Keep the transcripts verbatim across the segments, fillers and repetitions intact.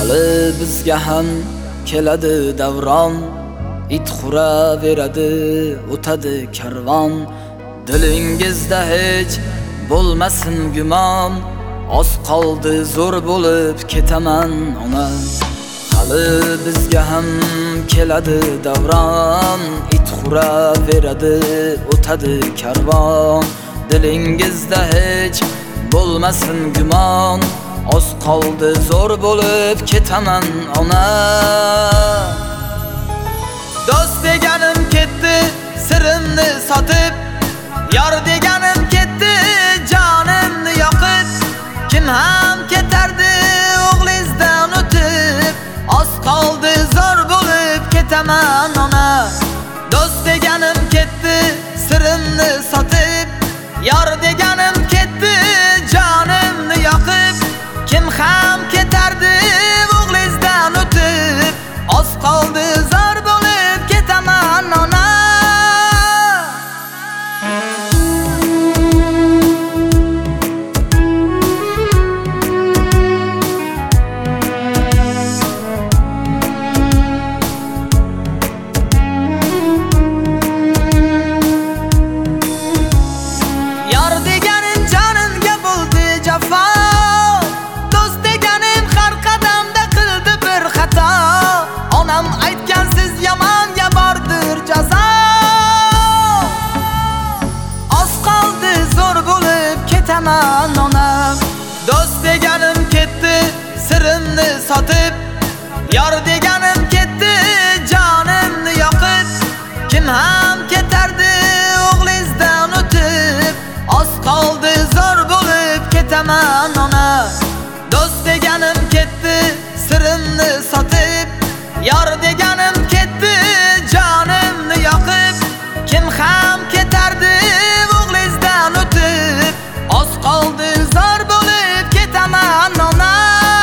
hali bizga ham keladi davron, it xuraveradi, o'tadi karvon. Dilingizda hech bo'lmasin gumon, oz qoldi zo'r bo'lib ketaman ona. Hali bizga ham keladi davron, it xuraveradi, o'tadi karvon. Dilingizda hech bo'lmasin gumon, oz qoldi zo'r bo'lib ketaman ona. Do'st deganim ketdi sirimni sotib, yor deganim ketdi jonimni yoqib. Kim ham ketardi o'g'lingizdan o'tib, oz qoldi zo'r bo'lib ketaman ona. Do'st deganim ketdi sirimni sotib, yor deganim ketdi jonimni yoqib. Kim ham ketardi o'g'lingizdan o'tib, oz qoldi zo'r bo'lib ketaman ona. Yor deganim jonimga bo'ldi jafo, do'st deganim har qadamda qildi bir xato. Onam aytgansiz yomonga bordir jazo, oz qoldi zo'r bo'lib ketaman onam. Do'st deganim ketdi sirimni sotib, yor deganim ketdi jonimni yoqib. Kim ham ketardi o'g'lingizdan o'tib, oz qoldi zo'r bo'lib ketaman ona. Do'st deganim ketdi sirimni sotib, yor deganim ketdi jonimni yoqib. Kim ham ketardi o'g'lingizdan o'tib, oz qoldi zo'r bo'lib ketaman ona.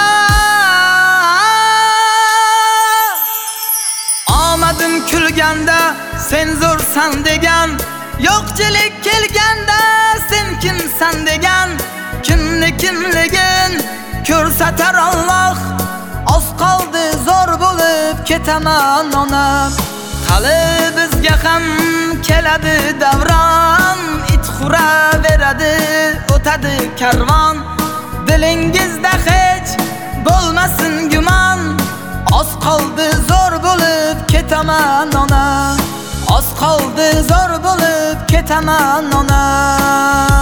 Omadim kulganda sen zo'rsan degan, yo'qchilik kelganda sen kimsan degan. Kimni kimligin ko'rsatar Alloh, oz qoldi zo'r bo'lib ketaman ona. Hali bizga ham keladi davron, it xuraveradi, o'tadi karvon. Dilingizda hech bo'lmasin gumon, oz qoldi zo'r bo'lib ketaman ona. Oz qoldi zo'r bo'lib ketaman ona.